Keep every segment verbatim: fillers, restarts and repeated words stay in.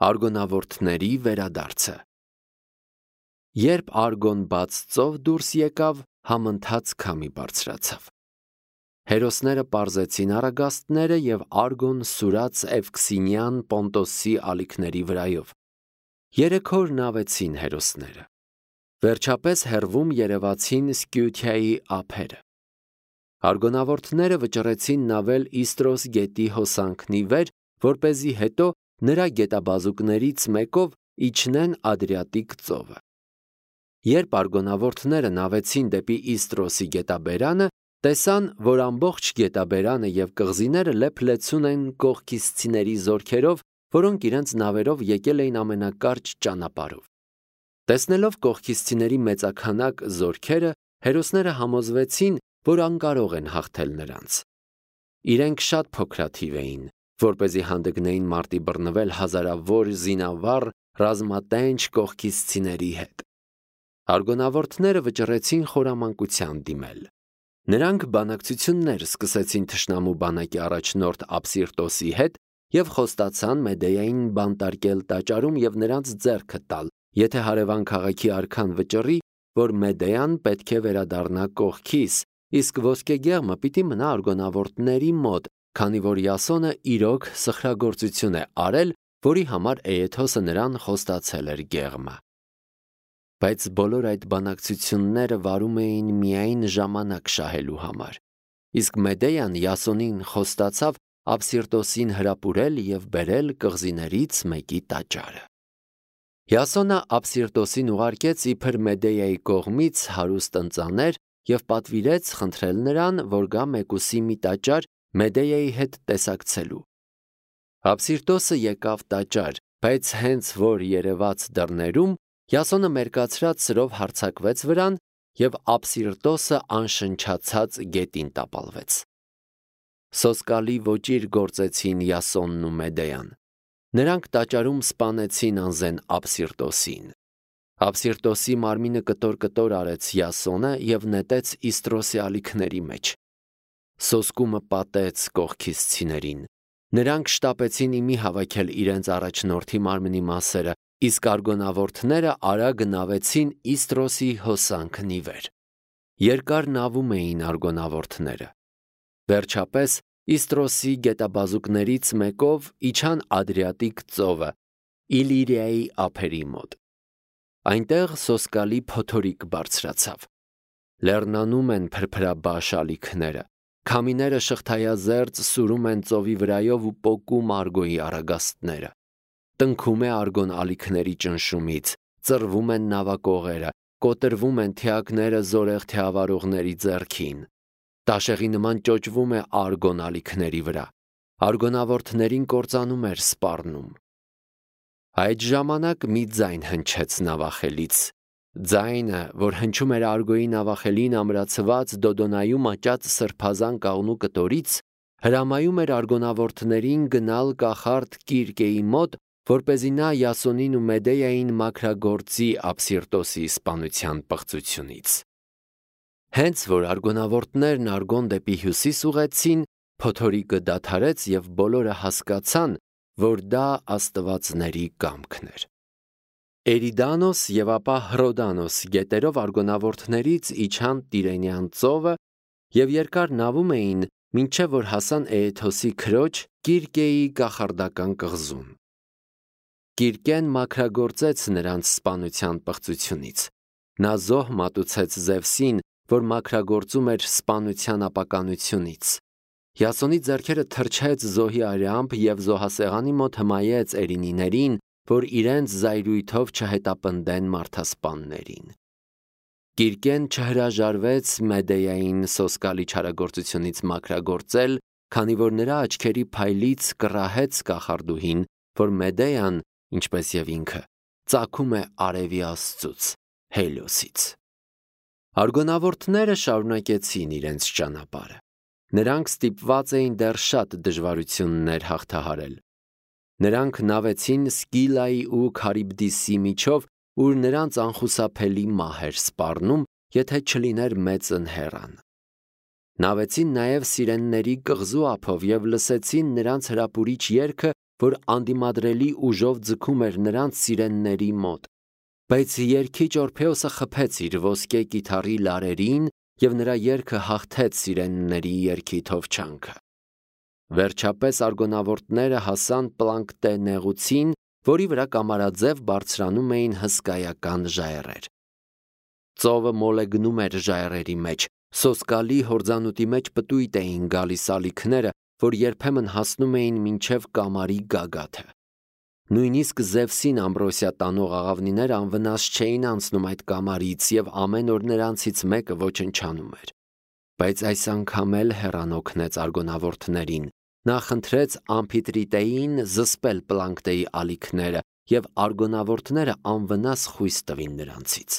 Արգոնավորթների վերադարձը։ Երբ Արգոն բաց ծով դուրս եկավ, համընթաց քամի բարձրացավ։ Հերոսները պարզեցին առագաստները և Արգոն սուրաց Էվքսինյան Պոնտոսի ալիքների վրայով։ Երեք օր նավեցին հերոսները։ Վերջապես հեռվում երևացին Սկյութիայի ափերը։ Արգոնավորթները վճռեցին նավել Իստրոս գետի հոսանքնի վեր, որպեսզի հետո նրա գետաբազուկներից մեկով իջնեն Ադրիատիկ ծովը։ Երբ արգոնավորթները նավեցին դեպի Իստրոսի գետաբերանը, տեսան, որ ամբողջ գետաբերանը և կղզիները լեփ-լեցուն են կողքիսցիների զորքերով, որոնք իրենց նավերով եկել էին ամենակարճ ճանապարհով։ Տեսնելով կողքիսցիների մեծաքանակ զորքերը, հերոսները համոզվեցին, որ անկարող են հաղթել նրանց։ Իրենք շատ փոքրաթիվ էին, որպեսզի հանդգնեին մարտի բռնվել հազարավոր զինավառ ռազմատենչ կողքիսցիների հետ։ Արգոնավորթները վճռեցին խորամանկության դիմել։ Նրանք բանակցություններ սկսեցին թշնամու բանակի առաջնորդ Ափսիրտոսի հետ և խոստացան Մեդեային բանտարկել տաճարում և նրանց ձեռքը տալ, եթե հարևան քաղաքի արքան վճռի, որ Մեդեան պետք է վերադառնա կողքիս, իսկ ոսկեգեղմը պիտի մնա արգոնավորտների մոտ, քանի որ Յասոնը իրոք սխրագործություն է արել, որի համար Էեթոսը նրան խոստացել էր գեղմը։ Բայց բոլոր այդ բանակցությունները վարում էին միայն ժամանակ շահելու համար, իսկ Մեդեան Յասոնին խոստացավ Ափսիրտոսին հրապուրել և բերել կղզիներից մեկի տաճարը։ Յասոնը Ափսիրտոսին ուղարկեց իբր Մեդեայի կողմից հարուստ ընծաներ և պատվիրեց խնդրել նրան, որ գա մեկուսի մի տաճար Մեդեայի հետ տեսակցելու։ Ափսիրտոսը եկավ տաճար, բայց հենց որ երևաց դռներում, Յասոնը մերկացրած սրով հարձակվեց վրան և Ափսիրտոսը անշնչացած գետին տապալվեց։ Սոսկալի ոճիր գործեցին Յասոնն ու Մեդեան։ Նրանք տաճարում սպանեցին անզեն Ափսիրտոսին։ Ափսիրտոսի մարմինը կտոր-կտոր արեց Յասոնը և նետեց Իստրոսի ալիքների մեջ։ Սոսկումը պատեց կողքիսցիներին։ Նրանք շտապեցին իմի հավաքել իրենց առաջնորդի մարմնի մասերը, իսկ արգոնավորթները արագ նավեցին Իստրոսի հոսանքն ի վեր։ Երկար նավում էին արգոնավորթները։ Վերջապես Իստրոսի գետաբազուկներից մեկով իջան Ադրիատիկ ծովը, Իլիրիայի ափերի մոտ։ Այնտեղ սոսկալի փոթորիկ բարձրացավ։ Լեռնանում են փրփրաբաշ ալիքները։ Քամիները շղթայազերծ սուրում են ծովի վրայով ու պոկում Արգոյի առագաստները։ Տնքում է Արգոն ալիքների ճնշումից, ծռվում են նավակողերը, կոտրվում են թիակները զորեղ թիավարողների ձեռքին։ Տաշեղի նման ճոճվում է Արգոն ալիքների վրա։ Արգոնավորթներին կործանում էր սպառնում։ Այդ ժամանակ մի ձայն հնչեց նավախելից։ Ձայնը, որ հնչում էր Արգոյի նավախելին ամրացված Դոդոնայում աճած սրբազան կաղնու կտորից, հրամայում էր արգոնավորթներին գնալ կախարդ Կիրկեի մոտ, որպեսզի նա Յասոնին ու Մեդեային մաքրագործի Ափսիրտոսի սպանության պղծությունից։ Հենց որ արգոնավորտներն Արգոն դեպի հյուսիս ուղեցին, փոթորիկը դադարեց և բոլորը հասկացան, որ դա աստվածների կամքն էր։ Էրիդանոս և ապա Հռոդանոս գետերով արգոնավորթներից իջան Տիրենյան ծովը և երկար նավում էին, մինչև որ հասան Էեթոսի քրոջ Կիրկեի կախարդական կղզուն։ Կիրկեն մաքրագործեց նրանց սպանության պղծությունից։ Նա զոհ մատուցեց Զևսին, որ մաքրագործում էր սպանության ապականությունից։ Յասոնի ձեռքերը թրջեց զոհի արյամբ և զոհասեղանի մոտ հմայեց էրինիներին, որ իրենց զայրույթով չհետապնդեն մարդասպաններին։ Կիրկեն չհրաժարվեց Մեդեային սոսկալի չարագործությունից մաքրագործել, քանի որ նրա աչքերի փայլից կռահեց կախարդուհին, որ Մեդեան, ինչպես և ինքը, ծագում է արևի աստծուց, Հելիոսից։ Արգոնավորտները շարունակեցին իրենց ճանապարհը։ Նրանք ստիպված էին դեռ շատ դժվարություններ հաղթահարել։ Նրանք նավեցին Սկիլայի ու Քարիբդիսի միջով, ուր նրանց անխուսափելի մահ էր սպառնում, եթե չլիներ մեծն հեռան։ Նավեցին նաև Սիրենների կղզու ափով և լսեցին նրանց հրապուրիչ երգը, որ անդիմադրելի ուժով ձգում էր նրանց սիրենների մոտ, բայց երգիչ Օրփեոսը խփեց իր ոսկե կիթառի լարերին և նրա երգը հաղթեց սիրենների երգի թովչանքը։ Վերջապես արգոնավորտները հասան Պլանկտե նեղուցին, որի վրա կամարաձև բարձրանում էին հսկայական ժայռեր։ Ծովը մոլեգնում էր ժայռերի մեջ, սոսկալի հորձանուտի մեջ պտույտ էին գալիս ալիքները, որ երբեմն հասնում էին մինչև կամարի գագաթը։ Նույնիսկ Զևսին ամբրոսիա տանող աղավնիները անվնաս չէին անցնում այդ կամարից և ամեն օր նրանցից մեկը ոչնչանում էր։ Բայց այս անգամ էլ Հեռան օգնեց արգոնավորտներին։ Նա խնդրեց Ամփիտրիտեին զսպել Պլանկտեի ալիքները և արգոնավորտները անվնաս խույս տվին նրանցից։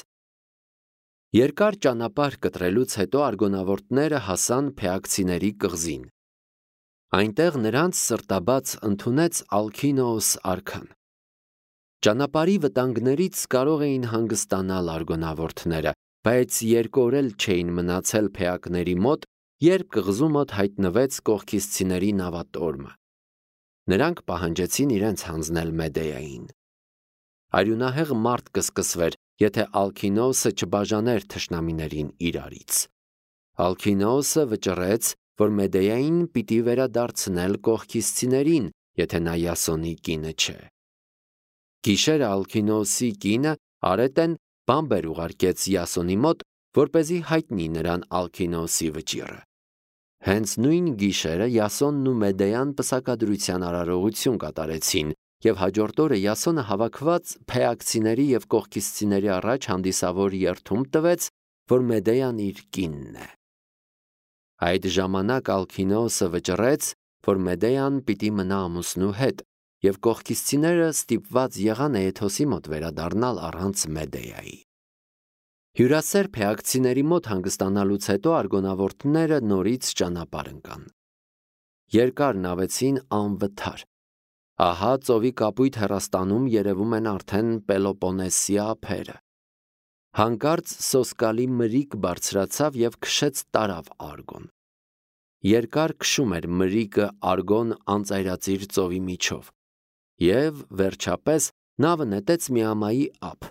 Երկար ճանապարհ կտրելուց հետո արգոնավորտները հասան Փեակցիների կղզին։ Այնտեղ նրանց սրտաբաց ընդունեց Ալքինոոս արքան։ Ճանապարհի վտանգներից կարող էին հանգստանալ արգոնավորտները, բայց երկու օր էլ չէին մնացել Փեակների մոտ, երբ կղզու մոտ հայտնվեց Կողքիսցիների նավատորմը։ Նրանք պահանջեցին իրենց հանձնել Մեդեային։ Արյունահեղ մարտ կսկսվեր, եթե Ալքինոոսը չբաժաներ թշնամիներին իրարից։ Ալքինոոսը վճռեց, որ Մեդեային պիտի վերադարձնել Կողքիսցիներին, եթե նա Յասոնի կինը չէ։ Գիշերը Ալքինոոսի կինը Արետեն բամբեր ուղարկեց Յասոնի մոտ, որպեսզի հայտնի նրան Ալքինոոսի վճիռը։ Հենց նույն գիշերը Յասոնն ու Մեդեան պսակադրության արարողություն կատարեցին, և հաջորդ օրը Յասոնը հավաքված Փեակցիների և Կողքիսցիների առաջ հանդիսավոր երդում տվեց, որ Մեդեան իր կինն է։ Այդ ժամանակ Ալքինոոսը վճռեց, որ Մեդեան պիտի մնա ամուսնու հետ, և Կողքիսցիները ստիպված եղան Էեթոսի մոտ վերադառնալ առանց Մեդեայի։ Հյուրասեր Փեակցիների մոտ հանգստանալուց հետո արգոնավորտները նորից ճանապարհ ընկան։ Երկար նավեցին անվթար։ Ահա ծովի կապույտ հեռաստանում երևում են արդեն Պելոպոնեսի ափերը։ Հանկարծ սոսկալի մրիկ բարձրացավ և քշեց տարավ Արգոն։ Երկար քշում էր մրիկը Արգոն անծայրածիր ծովի միջով, և վերջապես նավը նետեց մի ամայի ափ։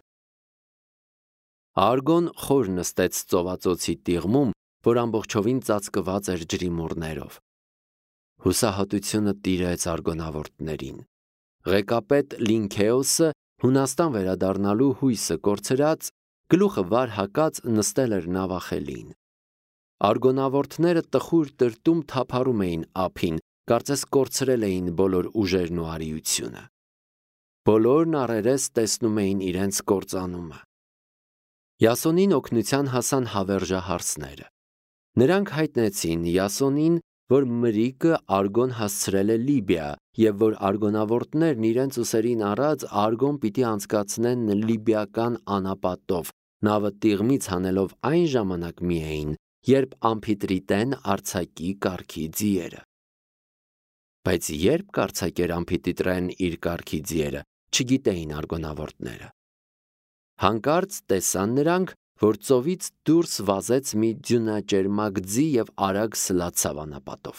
Արգոն խոր նստեց ծովածոցի տիղմում, որ ամբողջովին ծածկված էր ջրիմուռներով։ Հուսահատությունը տիրեց արգոնավորտներին։ Ղեկապետ Լինքեոսը Հունաստան վերադառնալու հույսը կորցրած, գլուխը վար հակած նստել էր նավախելին։ Արգոնավորտները տխուր տրտում թափառում էին ափին, կարծես կորցրել էին բոլոր ուժերն ու արիությունը։ Բոլորն առերես տեսնում էին իրենց կործանումը։ Յասոնին օգնության հասան հավերժահարսները։ Նրանք հայտնեցին Յասոնին, որ մրիկը Արգոն հասցրել է Լիբիա, և որ արգոնավորտներն իրենց ուսերին առած Արգոն պիտի անցկացնեն լիբիական անապատով, նավը տիղմից հանելով այն ժամանակ միայն, երբ Ամփիտրիտեն արձակի կառքի ձիերը։ Բայց երբ կարձակեր Ամփիտրիտեն իր կառքի ձիերը, չգիտեին արգոնավորտները։ Հանկարծ տեսան նրանք, որ ծովից դուրս վազեց մի ձյունաճերմակ ձի և արագ սլացավ անապատով։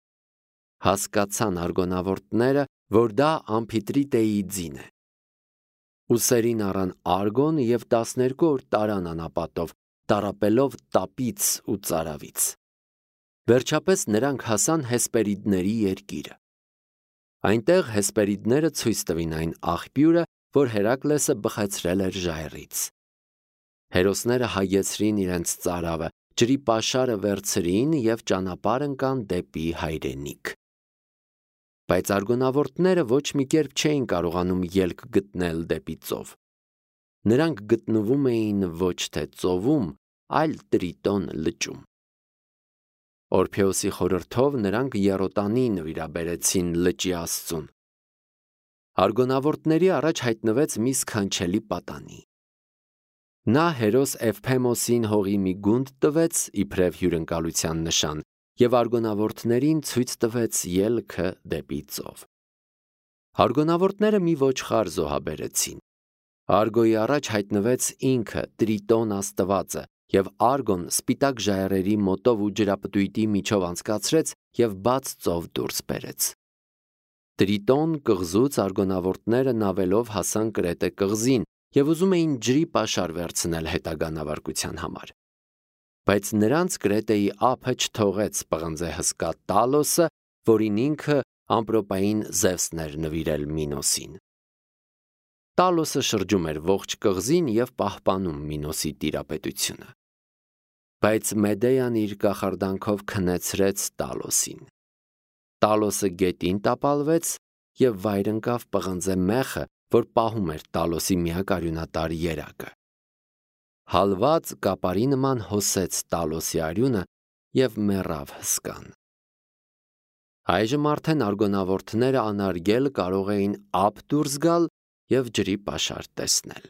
Հասկացան արգոնավորտները, որ դա Ամփիտրիտեի ձին է։ Ուսերին առան Արգոն և տասներկու օր տարան անապատով, տառապելով տապից ու ծարավից։ Վերջապես նրանք հասան Հեսպերիդների երկիրը։ Այնտեղ Հեսպերիդները ցույց տվին այն աղբյուրը, որ Հերակլեսը բխեցրել էր ժայռից։ Հերոսները հագեցրին իրենց ծարավը, ջրի պաշարը վերցրին և ճանապարհ ընկան դեպի հայրենիք։ Բայց արգոնավորտները ոչ մի կերպ չէին կարողանում ելք գտնել դեպի ծով։ Նրանք գտնվում էին ոչ թե ծովում, այլ Տրիտոն լճում։ Օրփեոսի խորհրդով նրանք եռոտանի նվիրաբերեցին լճի աստծուն։ Արգոնավորտների առաջ հայտնվեց մի սքանչելի պատանի։ Նա հերոս Էվփեմոսին հողի մի գունդ տվեց իբրև հյուրընկալության նշան և արգոնավորտներին ցույց տվեց ելքը դեպի ծով։ Արգոնավորտները մի ոչխար զոհաբերեցին։ Արգոյի առաջ հայտնվեց ինքը Տրիտոն աստվածը, և Արգոն սպիտակ ժայռերի մոտով ու ջրապտույտի միջով անցկացրեց և բաց ծով դուրս բերեց։ Տրիտոն կղզուց արգոնավորտները նավելով հասան Կրետե կղզին և ուզում էին ջրի պաշար վերցնել հետագա նավարկության համար։ Բայց նրանց Կրետեի ափը չթողեց պղնձե հսկա Տալոսը, որին ինքը ամպրոպային Զևսն էր նվիրել Մինոսին։ Տալոսը շրջում էր ողջ կղզին և պահպանում Մինոսի տիրապետությունը։ Բայց Մեդեան իր կախարդանքով քնեցրեց Տալոսին։ Տալոսը գետին տապալվեց և վայր ընկավ պղնձե մեխը, որ պահում էր Տալոսի միակ արյունատար երակը։ Հալված կապարի նման հոսեց Տալոսի արյունը և մեռավ հսկան։ Այժմ արդեն արգոնավորտները անարգել կարող էին ափ դուրս գալ և ջրի պաշար տեսնել։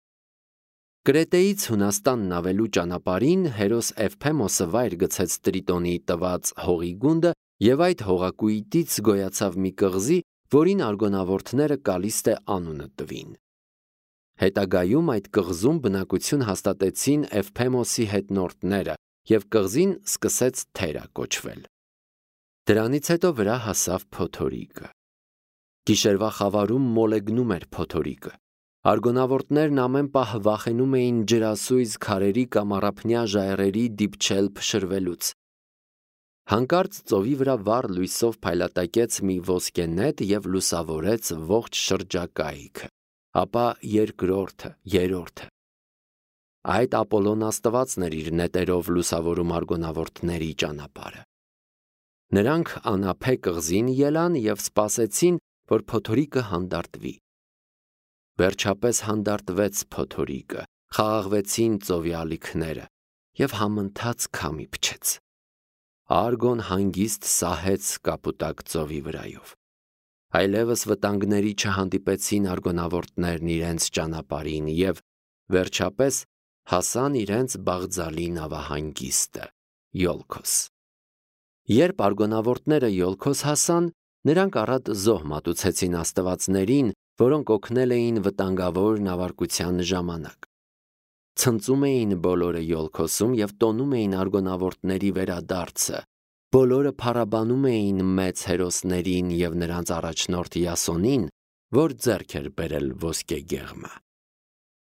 Կրետեից Հունաստան նավելու ճանապարհին Հերոս Էվփեմոսը վայր գցեց Տրիտոնի տված հողի գունդը և այդ հողակույտից գոյացավ մի կղզի, որին արգոնավորտները Կալիստե անունը տվին։ Հետագայում այդ կղզում բնակություն հաստատեցին Էվփեմոսի հետնորդները և կղզին սկսեց Թերա կոչվել։ Դրանից հետո վրա հասավ փոթորիկը։ Գիշերվա խավարում մոլեգնում էր փոթորիկը։ Արգոնավորտներն ամեն պահ վախենում էին ջրասույզ քարերի կամ առափնյա ժայռերի դիպչել փշրվելուց։ Հանկարծ ծովի վրա վառ լույսով փայլատակեց մի ոսկենետ և լուսավորեց ողջ շրջակայքը, ապա երկրորդը, երրորդը։ Այդ Ապոլոն աստվածն էր իր նետերով լուսավորում արգոնավորտների ճանապարհը։ Նրանք անափե կղզին ելան և սպասեցին, որ փոթորիկը հանդարտվի։ Վերջապես հանդարտվեց փոթորիկը, խաղաղվեցին ծովի ալիքները և համընթաց քամի փչեց։ Արգոն հանգիստ սահեց կապուտակ ծովի վրայով։ Այլևս վտանգների չհանդիպեցին արգոնավորտներն իրենց ճանապարհին և վերջապես հասան իրենց բաղձալի նավահանգիստը՝ Յոլքոս։ Երբ արգոնավորտները Յոլքոս հասան, նրանք առատ զոհ մատուցեցին աստվածներին, որոնք օգնել էին վտանգավոր նավարկության ժամանակ։ Ցնծում էին բոլորը Յոլքոսում և տոնում էին արգոնավորտների վերադարձը։ Բոլորը փառաբանում էին մեծ հերոսներին և նրանց առաջնորդ Յասոնին, որ ձեռք էր բերել ոսկեգեղմը։